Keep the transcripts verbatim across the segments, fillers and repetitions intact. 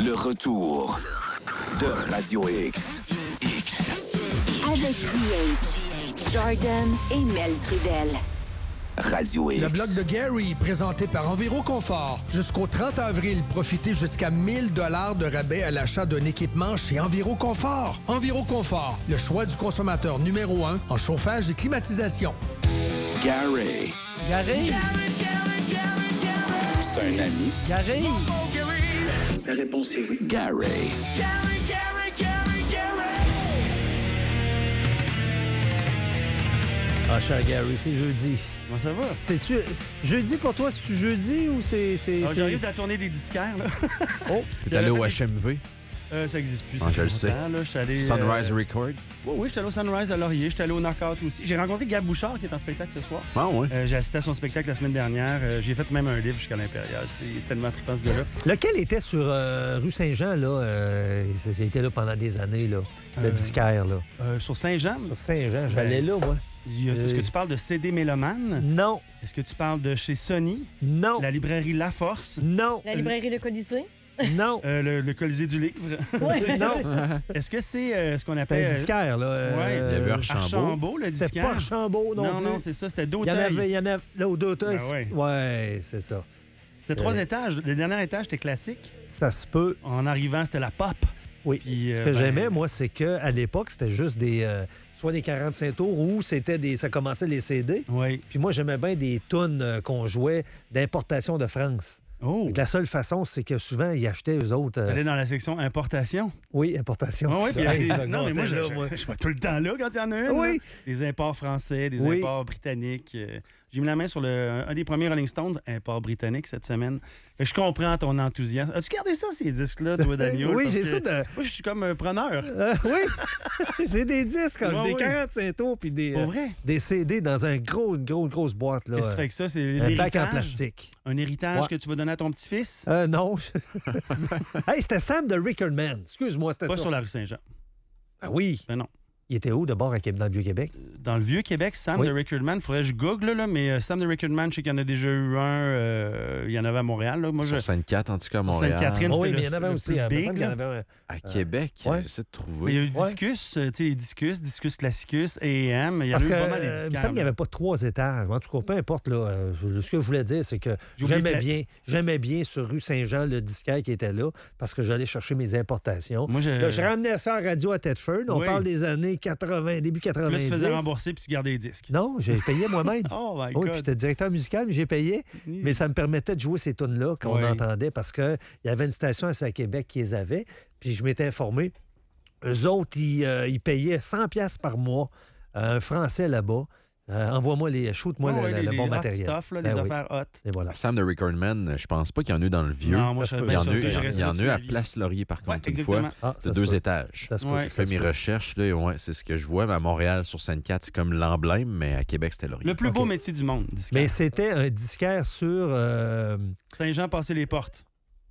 Le retour de Radio X. Avec D H, Jordan et Mel Trudel. Radio X. Le bloc de Gary, présenté par Enviroconfort. Jusqu'au trente avril, profitez jusqu'à mille dollars de rabais à l'achat d'un équipement chez Enviroconfort. Enviroconfort, le choix du consommateur numéro un en chauffage et climatisation. Gary. Gary. C'est un ami. Gary. La réponse est oui. Gary. Ah, cher Gary, c'est jeudi. Comment ça va? C'est-tu... Jeudi pour toi, c'est-tu jeudi ou c'est... c'est, Ah, c'est... J'arrive de la tournée des disquaires, là. Oh! T'es allé au H M V? Euh, ça n'existe plus. Ah, je le sais. Allé, Sunrise euh... Record? Oui, oui, j'étais allé au Sunrise à Laurier. J'étais allé au Knockout aussi. J'ai rencontré Gab Bouchard qui est en spectacle ce soir. Ah ouais? Euh, j'ai assisté à son spectacle la semaine dernière. Euh, j'ai fait même un livre jusqu'à l'Impérial. C'est tellement trippant ce gars-là. Lequel était sur euh, rue Saint-Jean, là? Euh, C'était là pendant des années, là. Le Euh, disquaire, là. Euh, sur Saint-Jean? Sur Saint-Jean, j'allais Ben, là, moi. Est-ce que tu parles de C D Méloman? Non. Est-ce que tu parles de chez Sony? Non. La librairie La Force? Non. La librairie Le Colisée? Non. Euh, le, le Colisée du livre? Oui, non. Est-ce que c'est euh, ce qu'on C'était appelle... un disquaire, là. euh, Ouais. Il y avait Archambault. Archambault, le C'était disquaire? pas Archambault non, Non, plus. non, c'est ça. C'était Il y en d'Auteuil. avait, il y en avait là au d'Auteuil. Ben ouais. Ouais, c'est ça. C'était trois Euh, étages. Le dernier étage, c'était classique. Ça se peut. En arrivant, c'était la pop. Oui. Puis, Ce euh, que ben- j'aimais, moi, c'est qu'à l'époque, c'était juste des. euh, soit des quarante-cinq tours ou c'était des. Ça commençait les C D. Oui. Puis moi, j'aimais bien des tunes euh, qu'on jouait d'importation de France. Oh! Fait que la seule façon, c'est que souvent, ils achetaient eux autres. euh, T'allais dans la section importation. Oui, importation. Ah oui, puis Hey, non, ça mais moi, montait je, là, je- moi. je vais tout le temps là quand il y en a une. Oui. là. Des imports français, des Oui. imports britanniques. Euh, J'ai mis la main sur le, un des premiers Rolling Stones, import britannique, cette semaine. Fait que je comprends ton enthousiasme. As-tu gardé ça, ces disques-là, toi, Daniel? Oui, Parce j'ai que ça de- Moi, je suis comme un preneur. Euh, oui, j'ai des disques, comme Ouais, des oui. quarante-cinq tours, puis des, Pour euh, vrai? des C D dans un gros, une grosse, grosse boîte. Là, Qu'est-ce que tu fais avec ça? C'est un bac en l'héritage? plastique. Un héritage Ouais. que tu vas donner à ton petit-fils? Euh, non. Hey, c'était Sam de Rickardman. Excuse-moi, c'était Pas ça. sur la rue Saint-Jean. Ah oui. Ben non. Il était où, d'abord, à Québec- dans le Vieux-Québec? Dans le Vieux-Québec, Sam Oui. de Rickardman, il faudrait que je google, là, mais euh, Sam de Rickardman, je sais qu'il y en a déjà eu un. euh, il y en avait à Montréal. Là. Moi, je... Sur Sainte-Cat, en tout cas, à Montréal. Sainte-Catherine, Oh, oui, c'était mais il y en le- avait le aussi. plus Il me big, semble qu'il y en là. avait un. À Québec, ouais. j'essaie de Mais il y a trouver. eu Discus, euh, tu sais, Discus, Discus Classicus, A M. Il y en a Parce eu que, pas mal des euh, il me disquaires. semble qu'il n'y avait pas trois étages. En tout cas, peu importe, là, euh, je- ce que je voulais dire, c'est que J'ai oublié j'aimais pla- bien, j'aimais bien sur rue Saint-Jean le disquaire qui était là parce que j'allais chercher mes importations. Moi, je... Là, je ramenais ça à radio à Tedford. On Oui. parle des années quatre-vingts, début Là, tu quatre-vingt-dix. te faisais rembourser puis tu gardais les disques. Non, j'ai payé moi-même. Oh my Oui, God. puis j'étais directeur musical, mais j'ai payé. Mais ça me permettait de jouer ces tunes-là qu'on Oui. entendait parce qu'il y avait une station à Québec qui les avait. Puis je m'étais informé. Eux autres, ils, euh, ils payaient cent piastres par mois à un Français là-bas. Euh, envoie-moi les... Shoot-moi Oh, le, ouais, le- les, le les bon hot matériel. stuff, là, Ben les oui. affaires hot. Et voilà. Sam de Rickardman, je pense pas qu'il y en a eu dans le vieux. Non, moi, je Ça serais se Il y bien en a eu, sûr que il y en- j'irais il y en a eu sur à la vie. Place Laurier, par Ouais, contre, une exactement. fois. Ah, De ça se deux peut. étages. Ça se peut, Ouais. J'ai ça fait se mes peut. recherches, là, ouais, c'est ce que je vois. Mais à Montréal, sur Sainte-Cat, c'est comme l'emblème, mais à Québec, c'était Laurier. Le plus beau OK. métier du monde, disquaire. Mais c'était un disquaire sur... Euh, Saint-Jean passait les portes.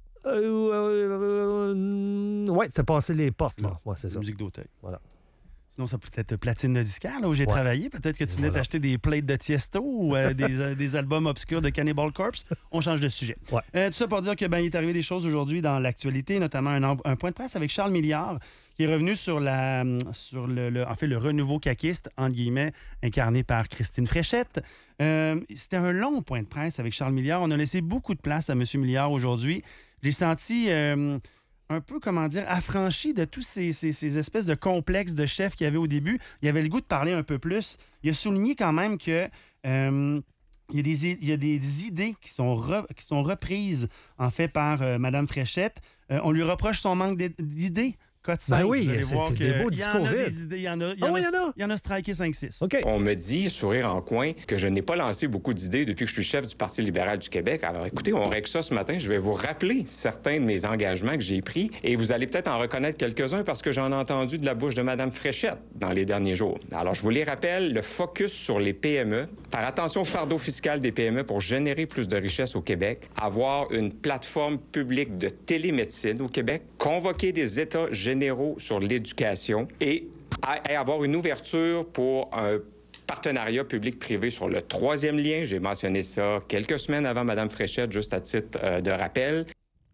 euh, euh, ouais, c'était passé les portes, là. Ouais, c'est ça. Musique d'Auteuil. Voilà. Sinon, ça peut être Platine de disquaire, là où j'ai Ouais. travaillé. Peut-être que tu venais Voilà. t'acheter des plates de Tiesto ou euh, des, euh, des albums obscurs de Cannibal Corpse. On change de sujet. Ouais. Euh, tout ça pour dire que ben, il est arrivé des choses aujourd'hui dans l'actualité, notamment un, un point de presse avec Charles Milliard, qui est revenu sur la sur le, le- en fait le renouveau caquiste, entre guillemets, incarné par Christine Fréchette. Euh, c'était un long point de presse avec Charles Milliard. On a laissé beaucoup de place à M. Milliard aujourd'hui. J'ai senti euh, un peu, comment dire, affranchi de tous ces, ces- ces espèces de complexes de chef qu'il y avait au début. Il avait le goût de parler un peu plus. Il a souligné quand même que... euh, il y, a des, il y a des idées qui sont, re- qui sont reprises, en fait, par euh, Mme Fréchette. Euh, on lui reproche son manque d'id- d'idées. Code cinq, Ben oui, vous allez c'est- voir c'est que des beaux il y en discours a vides. des idées. Il y en a, il y Ah en oui, a, il y en a. il y en a striké cinq six. OK. On me dit, sourire en coin, que je n'ai pas lancé beaucoup d'idées depuis que je suis chef du Parti libéral du Québec. Alors écoutez, on règle ça ce matin. Je vais vous rappeler certains de mes engagements que j'ai pris et vous allez peut-être en reconnaître quelques-uns parce que j'en ai entendu de la bouche de Mme Fréchette dans les derniers jours. Alors je vous les rappelle, le focus sur les P M E, faire attention au fardeau fiscal des P M E pour générer plus de richesses au Québec, avoir une plateforme publique de télémédecine au Québec, convoquer des États généraux sur l'éducation et à- et avoir une ouverture pour un partenariat public-privé sur le troisième lien. J'ai mentionné ça quelques semaines avant Mme Fréchette, juste à titre euh, de rappel.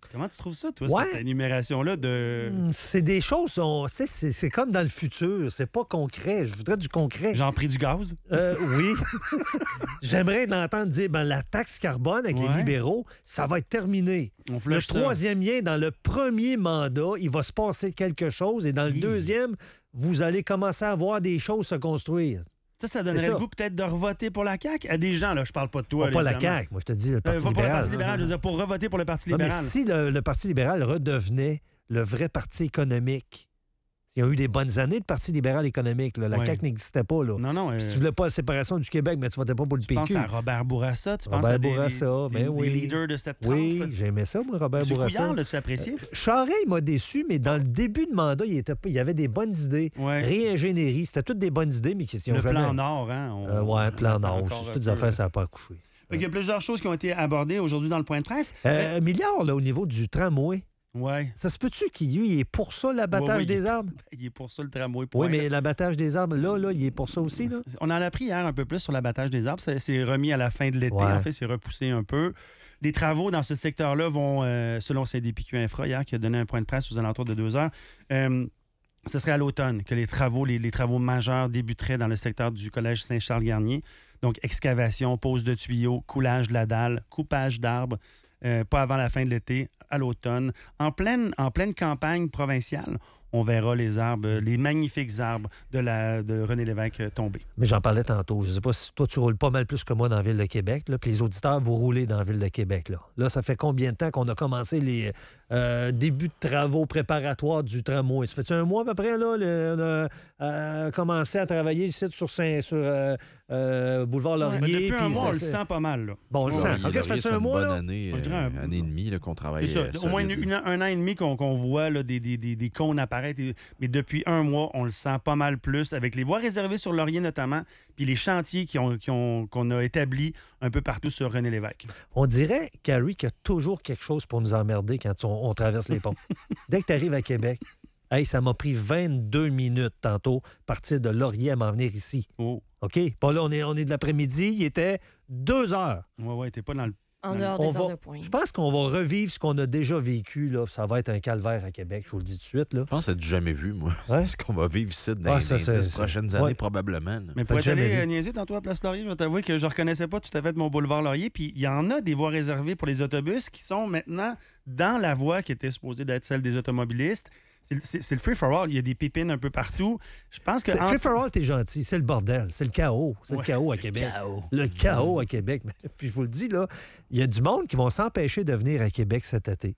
Comment tu trouves ça, toi, Ouais. cette énumération-là de... Hum, C'est des choses, on, c'est, c'est, c'est comme dans le futur. C'est pas concret. Je voudrais du concret. Genre prix du gaz? Euh, oui. J'aimerais l'entendre dire, ben, la taxe carbone avec Ouais. les libéraux, ça va être terminé. On Le flush ça. troisième lien, dans le premier mandat, il va se passer quelque chose. Et dans le Hi. deuxième, vous allez commencer à voir des choses se construire. Ça, ça donnerait C'est le ça. goût peut-être de revoter pour la C A Q à des gens, là, je parle pas de toi. Pas, pas là, la évidemment. C A Q, moi je te dis le Euh, Parti va pour le libéral. Parti libéral, je veux dire, pour revoter pour le Parti Non, mais libéral. si le, le Parti libéral redevenait le vrai parti économique, il y a eu des bonnes années de Parti libéral économique. Là. La Ouais. C A Q n'existait pas. Là. Non, non. euh, Puis si tu voulais pas la séparation du Québec, mais tu votais pas pour le tu P Q. penses à Robert Bourassa, tu penses Robert à des, Bourassa, des- ben des- oui. des leaders de cette trempe. Oui, j'aimais ça, moi, Robert Monsieur Bourassa. Couillard, l'as-tu apprécié? Charest, il m'a déçu, mais dans le début de mandat, il, était pas- il y avait des bonnes idées. Ouais. Réingénierie, c'était toutes des bonnes idées, mais qui qui ont Le jamais... plan Nord, hein? on- Euh, ouais, plan on attend Nord. encore C'est un toutes des peu, affaires, là. ça n'a pas accouché. Fait qu'il y a plusieurs choses qui ont été abordées aujourd'hui dans le point de presse. Euh, un milliard, là, au niveau du tramway. Ouais. Ça se peut-tu qu'il lui, il est pour ça, l'abattage Ouais, ouais, des il- arbres? Il est pour ça le tramway. Oui, point. mais l'abattage des arbres, là, là, il est pour ça aussi, là? On en a appris hier un peu plus sur l'abattage des arbres. Ça s'est remis à la fin de l'été. Ouais. En fait, c'est repoussé un peu. Les travaux dans ce secteur-là vont, euh, selon C D P Q Infra, hier, qui a donné un point de presse aux alentours de deux heures, euh, ce serait à l'automne que les travaux, les, les travaux majeurs débuteraient dans le secteur du Collège Saint-Charles-Garnier. Donc, excavation, pose de tuyaux, coulage de la dalle, coupage d'arbres, euh, pas avant la fin de l'été, à l'automne. En pleine, en pleine campagne provinciale, on verra les arbres, les magnifiques arbres de, la, de René Lévesque euh, tomber. Mais j'en parlais tantôt. Je ne sais pas si toi, tu roules pas mal plus que moi dans la ville de Québec, là, puis les auditeurs, vous roulez dans la ville de Québec. Là, là ça fait combien de temps qu'on a commencé les euh, débuts de travaux préparatoires du tramway? Ça fait-tu un mois à peu près, là? Le, on a euh, commencé à travailler ici sur, Saint, sur euh, euh, Boulevard Ben, Laurier. depuis un puis mois, ça, on le c'est- sent pas mal. Là. Bon, on le Ouais, sent. Laurier, OK, ça Laurier, fait c'est un une mois, bonne là? année, On dirait euh, un- année et demie là, qu'on travaille. C'est ça, au moins une, une- un an et demi qu'on qu'on voit là, des, des, des, des cônes apparaître. Et- mais depuis un mois, on le sent pas mal plus, avec les voies réservées sur Laurier notamment, puis les chantiers qui ont, qui ont- qu'on a établis un peu partout sur René Lévesque. On dirait, Carrie, qu'il y a toujours quelque chose pour nous emmerder quand on, on traverse les ponts. Dès que tu arrives à Québec, hey, ça m'a pris vingt-deux minutes tantôt, partir de Laurier à m'en venir ici. Oh, OK? Pas là, on est, on est de l'après-midi, il était deux heures. ouais, ouais, t'es pas dans le. En dehors On des va- heures de pointe. Je pense qu'on va revivre ce qu'on a déjà vécu. Là. Ça va être un calvaire à Québec, je vous le dis tout de suite. Là. Je pense que c'est du jamais vu, moi. Ouais. Ce qu'on va vivre ici dans Ah, les ça, c'est- dix c'est- prochaines ouais. années, probablement. là. Mais pour T'as être jamais allé vu. euh, niaiser tantôt à Place Laurier, je vais t'avouer que je reconnaissais pas tout à fait mon boulevard Laurier. Puis il y en a des voies réservées pour les autobus qui sont maintenant dans la voie qui était supposée d'être celle des automobilistes. C'est le- C'est c'est le free-for-all. Il y a des pépines un peu partout. Je pense que. C'est- entre- Free for all, t'es gentil. C'est le bordel. C'est le chaos. C'est Ouais. le chaos à Québec. Le chaos à Québec. Puis je vous le dis, là, il y a du monde qui vont s'empêcher de venir à Québec cet été.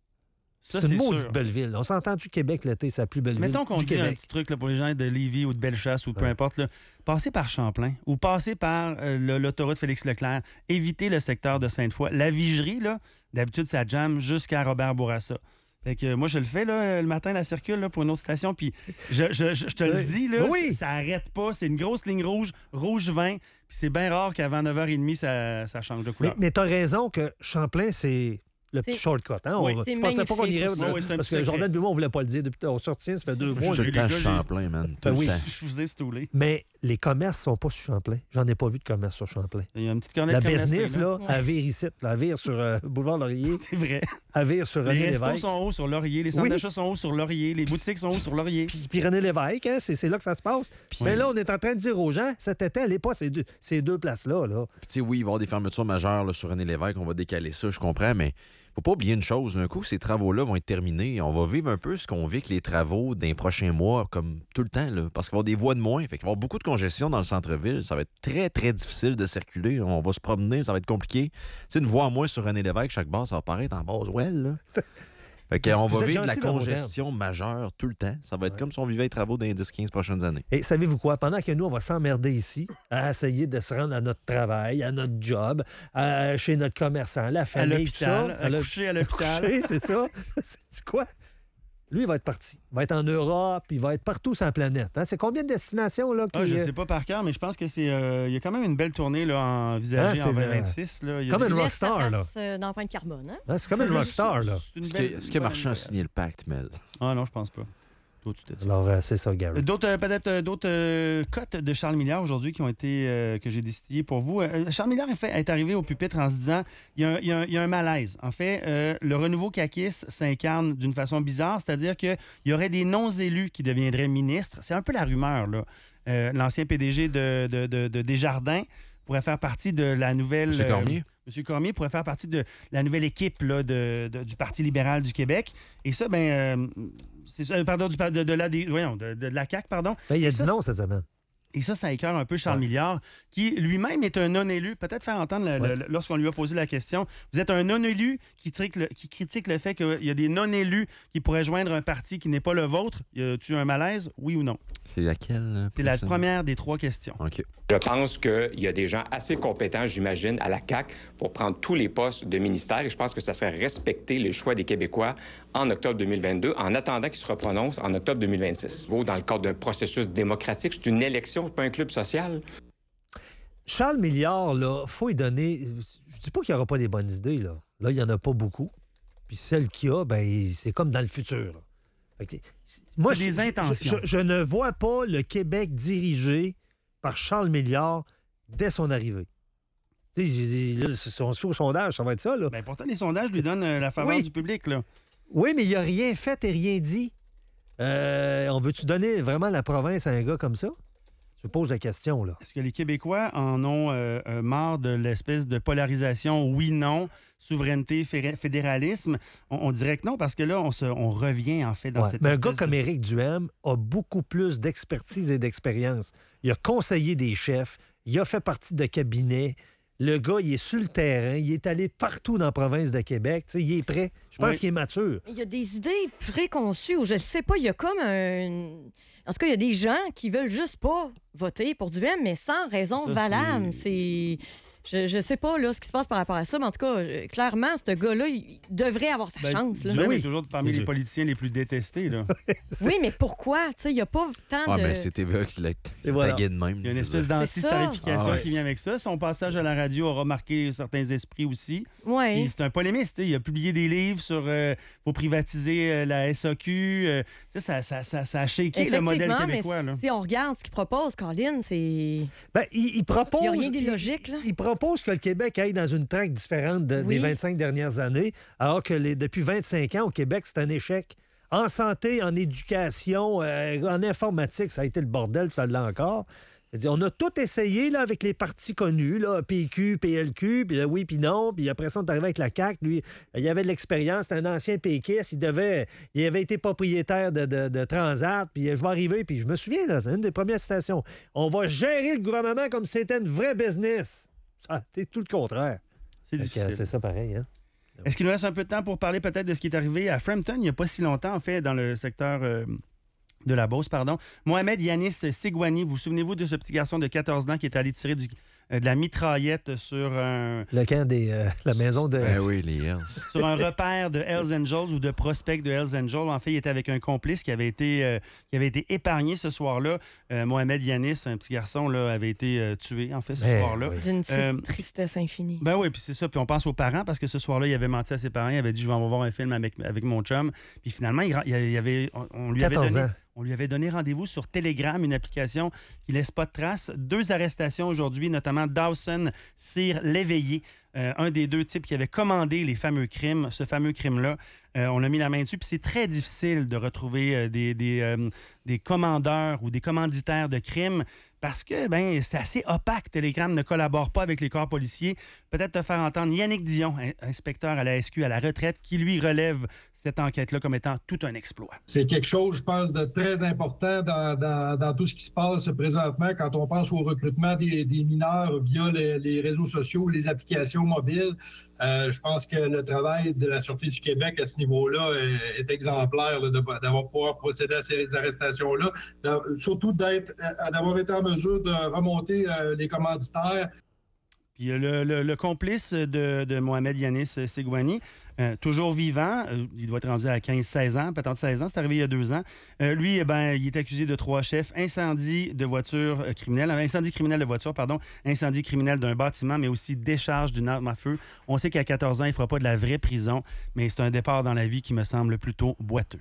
Ça, C'est une c'est maudite sûr. belle ville. On s'entend du Québec l'été, c'est la plus belle Mettons ville qu'on du dit un Québec. petit truc là, pour les gens de Lévis ou de Bellechasse ou peu Ouais. importe. Là, passez par Champlain ou passez par euh, le- l'autoroute Félix-Leclerc. Évitez le secteur de Sainte-Foy. La Vigerie, là, d'habitude, ça jamme jusqu'à Robert Bourassa. Fait que euh, moi, je le fais là, le matin, la circule là, pour une autre station. Puis je, je- je- je te le Oui. dis, là, Oui. ça arrête pas. C'est une grosse ligne rouge, rouge vin. Puis c'est bien rare qu'avant neuf heures trente, ça, ça change de Mais, couleur. mais t'as raison que Champlain, c'est le petit C'est- shortcut. Hein? Oui, On- c'est je pensais pas qu'on magnifique irait... aussi. Oui, oui, c'est un parce petit que Jordan secret. et moi, on voulait pas le dire. Depuis, on sortit, ça fait deux Je mois. Tout j'ai- le temps les gars, j'ai- Champlain, man. Tout Ben le oui. temps. Je vous ai stoulé. Mais les commerces sont pas sur Champlain. J'en ai pas vu de commerce sur Champlain. Il y a une petite cornette La cadenassée, business, là, Ouais. à vire ici, là, à vire sur euh, Boulevard Laurier, C'est vrai. à vire sur René Les restos Lévesque. sont hauts sur Laurier, les centres Oui. d'achat sont hauts sur Laurier, les boutiques sont hauts sur Laurier. Puis, puis René Lévesque, hein, c'est, c'est là que ça se passe. Mais là, on est en train de dire aux gens, cet été, allez pas ces deux, ces deux places-là. Là. Puis, tu sais, oui, il va y avoir des fermetures majeures là, sur René Lévesque. On va décaler ça, je comprends, mais faut pas oublier une chose. Un coup, ces travaux-là vont être terminés. On va vivre un peu ce qu'on vit avec les travaux dans les prochains mois, comme tout le temps, là, parce qu'il va y avoir des voies de moins. Fait qu'il va y avoir beaucoup de congestion dans le centre-ville. Ça va être très, très difficile de circuler. On va se promener, ça va être compliqué. Tu sais, une voie en moins sur René Lévesque, chaque base, ça va paraître en Boswell, là. Fait qu'on Vous va êtes vivre de la gentil dans vos congestion majeure tout le temps. Ça va être comme si on vivait les travaux dans les dix quinze prochaines années. Et savez-vous quoi? Pendant que nous, on va s'emmerder ici à essayer de se rendre à notre travail, à notre job, à- chez notre commerçant, la À famille, tout ça. l'hôpital, à l'hô- coucher à l'hôpital. coucher, c'est ça. C'est quoi? Lui, il va être parti. Il va être en Europe, il va être partout sur la planète. Hein? C'est combien de destinations, là? Qui, Ah, je euh, sais pas par cœur, mais je pense que c'est. euh, il y a quand même une belle tournée là, envisagée Ah, c'est en le- vingt vingt-six. Là. Il y a Comme des- une Laisse ça rockstar, là. fasse, euh, d'empreinte carbone, hein? hein, c'est comme une rockstar, là. C'est une Est-ce belle- que, est-ce que une Marchand a bonne- signé le pacte, Mel? Ah non, je pense pas. au-dessus de ça. Alors, euh, c'est ça, Gary. D'autres, euh, peut-être euh, d'autres euh, cotes de Charles Milliard aujourd'hui qui ont été, euh, que j'ai distillées pour vous. Euh, Charles Milliard est, fait, est arrivé au pupitre en se disant il y a un, il y a un, il y a un malaise. En fait, euh, le renouveau caquiste s'incarne d'une façon bizarre, c'est-à-dire qu'il y aurait des non-élus qui deviendraient ministres. C'est un peu la rumeur, là. Euh, l'ancien P D G de, de, de, de Desjardins pourrait faire partie de la nouvelle... M. Cormier. Euh, M. Cormier pourrait faire partie de la nouvelle équipe là, de, de, du Parti libéral du Québec. Et ça, ben, euh, c'est ça, pardon, du, de, de, la, des, voyons, de, de la C A Q, pardon. Ben, il a Et dit ça, non cette semaine. Et ça, ça écœure un peu Charles Ouais. Milliard, qui lui-même est un non-élu. Peut-être faire entendre, le, Ouais. le, lorsqu'on lui a posé la question, vous êtes un non-élu qui critique le, qui critique le fait qu'il y a des non-élus qui pourraient joindre un parti qui n'est pas le vôtre. Y a-tu un malaise, oui ou non? C'est laquelle? C'est la précisément? première des trois questions. OK. Je pense qu'il y a des gens assez compétents, j'imagine, à la C A Q pour prendre tous les postes de ministère. Et je pense que ça serait respecter les choix des Québécois en octobre deux mille vingt-deux, en attendant qu'ils se reprononcent en octobre deux mille vingt-six. Vaut dans le cadre d'un processus démocratique. C'est une élection, pas un club social. Charles Milliard, là, faut lui donner... Je dis pas qu'il n'y aura pas des bonnes idées, là. Là, il n'y en a pas beaucoup. Puis celles qu'il y a, ben, c'est comme dans le futur, là. Fait que, moi, C'est des je- intentions. Je, je- je ne vois pas le Québec dirigé par Charles Milliard dès son arrivée. Tu sais, je dis, là, si on se fait au sondage, ça va être ça, là. Ben, pourtant, les sondages lui donnent euh, la faveur Oui. du public. Là. Oui, mais il n'a rien fait et rien dit. Euh, on veut-tu donner vraiment la province à un gars comme ça? Je pose la question, là. Est-ce que les Québécois en ont euh, euh, marre de l'espèce de polarisation oui-non, souveraineté, fé- fédéralisme? On, on dirait que non, parce que là, on, se, on revient en fait dans Ouais. cette Mais un espèce gars comme de... Éric Duhem a beaucoup plus d'expertise et d'expérience. Il a conseillé des chefs, il a fait partie de cabinet. Le gars, il est sur le terrain, il est allé partout dans la province de Québec. Tu sais, il est prêt. Je pense Oui. qu'il est mature. Il y a des idées préconçues ou je sais pas, il y a comme un... En tout cas, il y a des gens qui veulent juste pas voter pour Duhem, mais sans raison Ça, valable. c'est- C'est... Je, je sais pas là, ce qui se passe par rapport à ça, mais en tout cas, euh, clairement, ce gars-là, il devrait avoir sa Ben, chance. Là. Duhem Ben oui. est toujours parmi Bien les sûr. politiciens les plus détestés. Là. Oui, mais pourquoi? Tu sais, il n'y a pas tant Ah, de... mais c'est T V A qui l'a Et voilà. tagué de même. Il y a une je veux espèce dire. d'anti-starification Ah ouais. qui vient avec ça. Son passage à la radio aura marqué certains esprits aussi. Ouais. Et c'est un polémiste. tu sais. Il a publié des livres sur euh, faut privatiser euh, la S A Q. euh, ça, ça, ça, ça, ça a shaké le modèle Effectivement, québécois. mais Là. si on regarde ce qu'il propose, Colin, c'est... Ben, il, il propose. Il y a rien il- d'illogique, là. Il, propose que le Québec aille dans une traque différente de- Oui. des vingt-cinq dernières années, alors que les- depuis vingt-cinq ans, au Québec, c'est un échec. En santé, en éducation, euh, en informatique, ça a été le bordel, puis ça l'est encore. C'est-à-dire, on a tout essayé là, avec les partis connus, là, P Q, P L Q, puis là, oui, puis non, puis après ça, on est arrivé avec la C A Q. Lui, il avait de l'expérience, c'était un ancien péquiste, il devait, il avait été propriétaire de, de, de Transat, puis je vais arriver, puis je me souviens, là, c'est une des premières citations. On va gérer le gouvernement comme si c'était une vraie business. Ça, c'est tout le contraire. C'est Fait que, difficile. C'est ça pareil, hein? Est-ce qu'il nous reste un peu de temps pour parler peut-être de ce qui est arrivé à Frampton il n'y a pas si longtemps, en fait, dans le secteur euh, de la Beauce, pardon. Mohamed Yanis Segouani, vous, vous souvenez-vous de ce petit garçon de quatorze ans qui est allé tirer du, euh, de la mitraillette sur un, Le camp des. euh, la maison de. Ben oui, les Hells. sur un repère de Hells Angels ou de prospects de Hells Angels. En fait, il était avec un complice qui avait été, euh, qui avait été épargné ce soir-là. Euh, Mohamed Yanis, un petit garçon, là, avait été euh, tué, en fait, ce Eh, soir-là. oui. D'une Euh, tristesse infinie. Ben oui, puis c'est ça. Puis on pense aux parents parce que ce soir-là, il avait menti à ses parents. Il avait dit, je vais en voir un film avec, avec mon chum. Puis finalement, il, il y avait, on, on lui avait quatorze donné, ans. on lui avait donné rendez-vous sur Telegram, une application qui laisse pas de traces. Deux arrestations aujourd'hui, notamment Dawson Cyr Léveillé, euh, un des deux types qui avait commandé les fameux crimes, ce fameux crime-là. Euh, on a mis la main dessus, puis c'est très difficile de retrouver euh, des, des, euh, des commandeurs ou des commanditaires de crimes parce que ben c'est assez opaque. Telegram ne collabore pas avec les corps policiers. Peut-être te faire entendre Yannick Dion, in- inspecteur à la S Q à la retraite, qui lui relève cette enquête-là comme étant tout un exploit. C'est quelque chose, je pense, de très important dans, dans, dans tout ce qui se passe présentement quand on pense au recrutement des, des mineurs via les, les réseaux sociaux, les applications mobiles. Euh, je pense que le travail de la Sûreté du Québec à ce niveau-là est, est exemplaire, là, de- d'avoir pouvoir procéder à ces arrestations-là, de- surtout d'être, euh, d'avoir été en mesure de remonter euh, les commanditaires. Puis euh, le, le- le complice de, de Mohamed Yanis Segouani, euh, toujours vivant, euh, il doit être rendu à quinze seize ans, peut-être seize ans, c'est arrivé il y a deux ans. Euh, lui, eh ben, il est accusé de trois chefs, incendie de voiture euh, criminelle, euh, incendie criminel de voiture, pardon, incendie criminel d'un bâtiment, mais aussi décharge d'une arme à feu. On sait qu'à quatorze ans, il ne fera pas de la vraie prison, mais c'est un départ dans la vie qui me semble plutôt boiteux.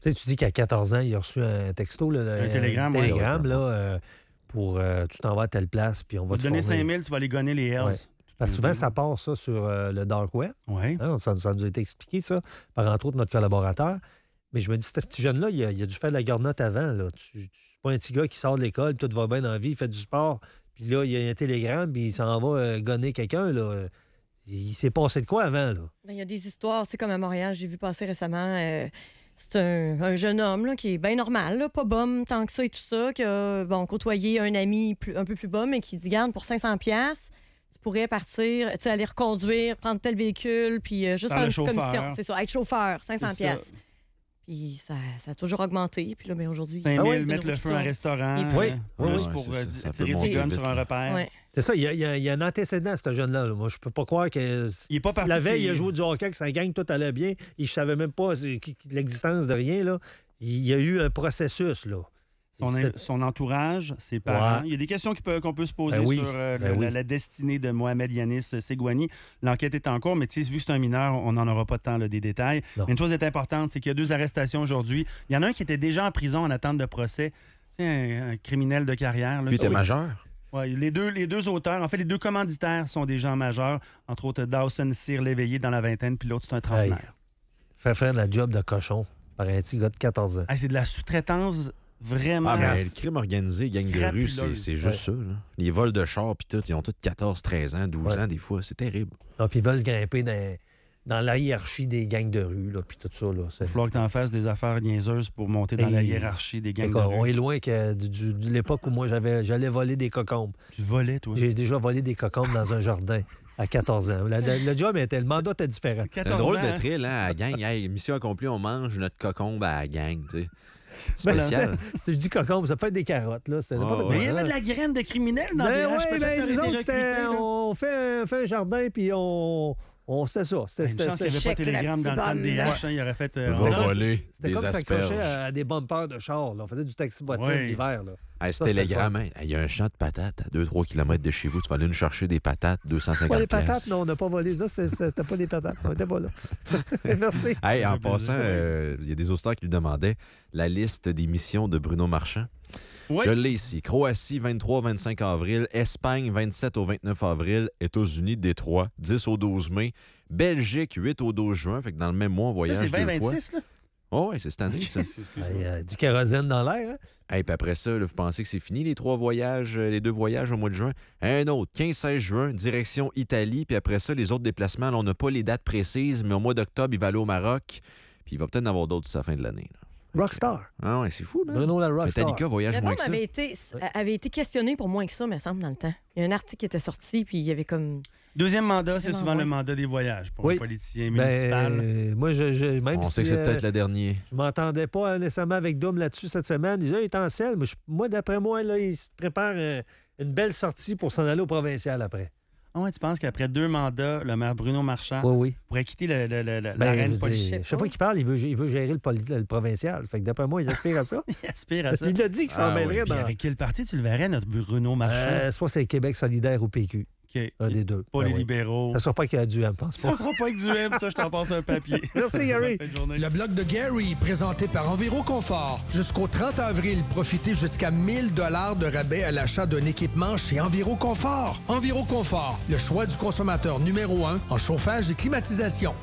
Tu sais, tu dis qu'à quatorze ans, il a reçu un texto, là, Un télégramme, un ouais. télégramme là, euh, pour euh, tu t'en vas à telle place, puis on va Tu te vas te donner former. cinq mille, tu vas aller gonner les Hells. Ouais. Parce que souvent, ça part ça sur euh, le dark web. Oui. Hein, ça, ça nous a été expliqué, ça, par entre autres notre collaborateur. Mais je me dis, ce petit jeune-là, il a, il a dû faire de la garnotte avant. Là. Tu, tu, c'est pas un petit gars qui sort de l'école, tout va bien dans la vie, il fait du sport. Puis là, il y a un télégramme, puis il s'en va euh, gonner quelqu'un. Là. Il s'est passé de quoi avant? Là? Ben, il y a des histoires, c'est comme à Montréal, j'ai vu passer récemment. euh, c'est un, un jeune homme là, qui est bien normal, là, pas bum tant que ça et tout ça, qui a bon, côtoyé un ami plus, un peu plus bum, mais qui dit, garde, pour cinq cents dollars, tu pourrais partir, tu sais, aller reconduire, prendre tel véhicule, puis euh, juste Faire faire le une petite chauffeur. commission. C'est ça, être chauffeur, cinq cents C'est dollars. ça. Puis ça, ça a toujours augmenté. Puis là, mais aujourd'hui... cinq mille, Ah ouais, mettre le feu à un restaurant. Et puis- Oui, oui, juste oui. pour Ouais, euh, c'est ça, ça attirer peut du monter gun vite. sur un repère. Ouais. C'est ça, il y, a, il y a- il y a un antécédent, ce jeune-là. là. Moi, je peux pas croire que. Il est pas parti La de veille, ses- il a joué du hockey, que sa gang, tout allait bien. Il savait même pas c'est- qui- qui- l'existence de rien. Là. Il y a eu un processus. Là. Son, C'était- son entourage, ses parents. Ouais. Il y a des questions qui peut- qu'on peut se poser Ben oui, sur euh, ben le- oui. la, la destinée de Mohamed Yanis Segouani. L'enquête est en cours, mais tu sais, vu que c'est un mineur, on n'en aura pas de temps là, des détails. Non. Mais une chose est importante, c'est qu'il y a deux arrestations aujourd'hui. Il y en a un qui était déjà en prison en attente de procès. C'est un, un criminel de carrière. Là, Lui, t'es qui- majeur. Ouais, les, deux, les deux auteurs, en fait, les deux commanditaires sont des gens majeurs, entre autres Dawson Cyr Léveillé dans la vingtaine, puis l'autre, c'est un trentenaire. Fait faire de la job de cochon par un petit gars de quatorze ans. Hey, c'est de la sous-traitance vraiment. Ah, mais crasse. le crime organisé, gang de rue, c'est Crapuleuse. c'est juste ça. Là. Les vols de chars, puis tout, ils ont tous quatorze, treize ans, douze Ouais. ans, des fois. C'est terrible. Ah, puis ils veulent grimper dans, dans la hiérarchie des gangs de rue, là, puis tout ça. Là. Il C'est... va falloir que tu en fasses des affaires niaiseuses pour monter dans Et- la hiérarchie des gangs de Écoute, on rue. est loin que du- du- de l'époque où moi j'avais, j'allais voler des cocombes. Tu volais, toi. J'ai déjà volé des cocombes dans un jardin à quatorze ans. Le, le- le job était, le mandat était différent. C'est un quatorze drôle ans, de hein? thrill, hein, à la gang. Hey, mission accomplie, on mange notre cocombe à la gang, tu sais. Ben, Spécial. Si je dis cocombe, ça fait des carottes. Là. C'était n'importe Ah, quoi. Mais il y avait hein. de la graine de criminel dans Ben les ouais, rangs. Je pensais ben, que nous t'aurais autres, été c'était- recruté, là. on, fait, on fait un jardin, puis on, on c'était ça. C'était, Une c'était- chance qu'il n'y avait pas Check de télégramme la dans le temps de petite D H. bonne. Hein, il aurait fait... euh, Va on- voler c'était des comme s'accrocher asperges. à des bumpers de char. Là. On faisait du taxi boîtier Ouais. l'hiver. Là. Hey, ce Ça, c'était télégramme, hein, il y a un champ de patates à deux trois kilomètres de chez vous. Tu vas aller nous chercher des patates, deux cent cinquante Pas les patates, piastres. non, on n'a pas volé ça. C'était, c'était pas les patates. On n'était pas là. Merci. Hey, en Ça fait passant, plaisir. euh, il y a des auditeurs qui lui demandaient la liste des missions de Bruno Marchand. Oui. Je l'ai ici. Croatie, vingt-trois au vingt-cinq avril. Espagne, vingt-sept au vingt-neuf avril. États-Unis, Détroit, dix au douze mai. Belgique, huit au douze juin. Fait que dans le même mois, on Ça, voyage c'est deux vingt fois. vingt-six, là? Oh, ouais, c'est cette année, ça. Il y a du kérosène dans l'air. Hein? Hey, puis après ça, là, vous pensez que c'est fini, les trois voyages, euh, les deux voyages au mois de juin? Un autre, quinze seize juin, direction Italie. Puis après ça, les autres déplacements, là, on n'a pas les dates précises, mais au mois d'octobre, il va aller au Maroc. Puis il va peut-être en avoir d'autres d'ici la fin de l'année. là. Rockstar. Ah ouais, c'est fou, man. Bruno la Rockstar. Metallica voyage moins L'album que ça. avait été, avait été questionné pour moins que ça, me semble, dans le temps. Il y a un article qui était sorti, puis il y avait comme... Deuxième mandat, c'est Vraiment, souvent ouais. le mandat des voyages pour Oui. un politicien municipal. Ben, moi, je, je- même On si sait que c'est euh, peut-être le dernier. je m'entendais pas nécessairement avec Dom là-dessus cette semaine, il disait, il est en selle. Mais je- moi, d'après moi, là, il se prépare euh, une belle sortie pour s'en aller au provincial après. Ah ouais, tu penses qu'après deux mandats, le maire Bruno Marchand Oui, oui. pourrait quitter le, le- le- le- Ben, l'arène je veux politique? dire, chaque fois qu'il parle, il veut, il veut gérer le, poli- le provincial. Fait que d'après moi, il aspire à ça. Il aspire à ça. Il a dit qu'il s'en Ah, mêlerait oui. Puis dans... avec quel parti tu le verrais, notre Bruno Marchand? Euh, soit c'est Québec solidaire ou P Q. OK. Un des deux. Pas Ben les oui. libéraux. Ça sera pas qu'il y a du M, pense pas. Ça sera pas avec du M, ça, je t'en passe un papier. Merci, Gary. Bonne journée. Le bloc de Gary, présenté par Enviro Confort. Jusqu'au trente avril, profitez jusqu'à mille dollars de rabais à l'achat d'un équipement chez Enviro Confort. Enviro Confort, le choix du consommateur numéro un en chauffage et climatisation.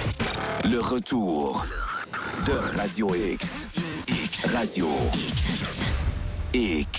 Le retour de Radio X. Radio X.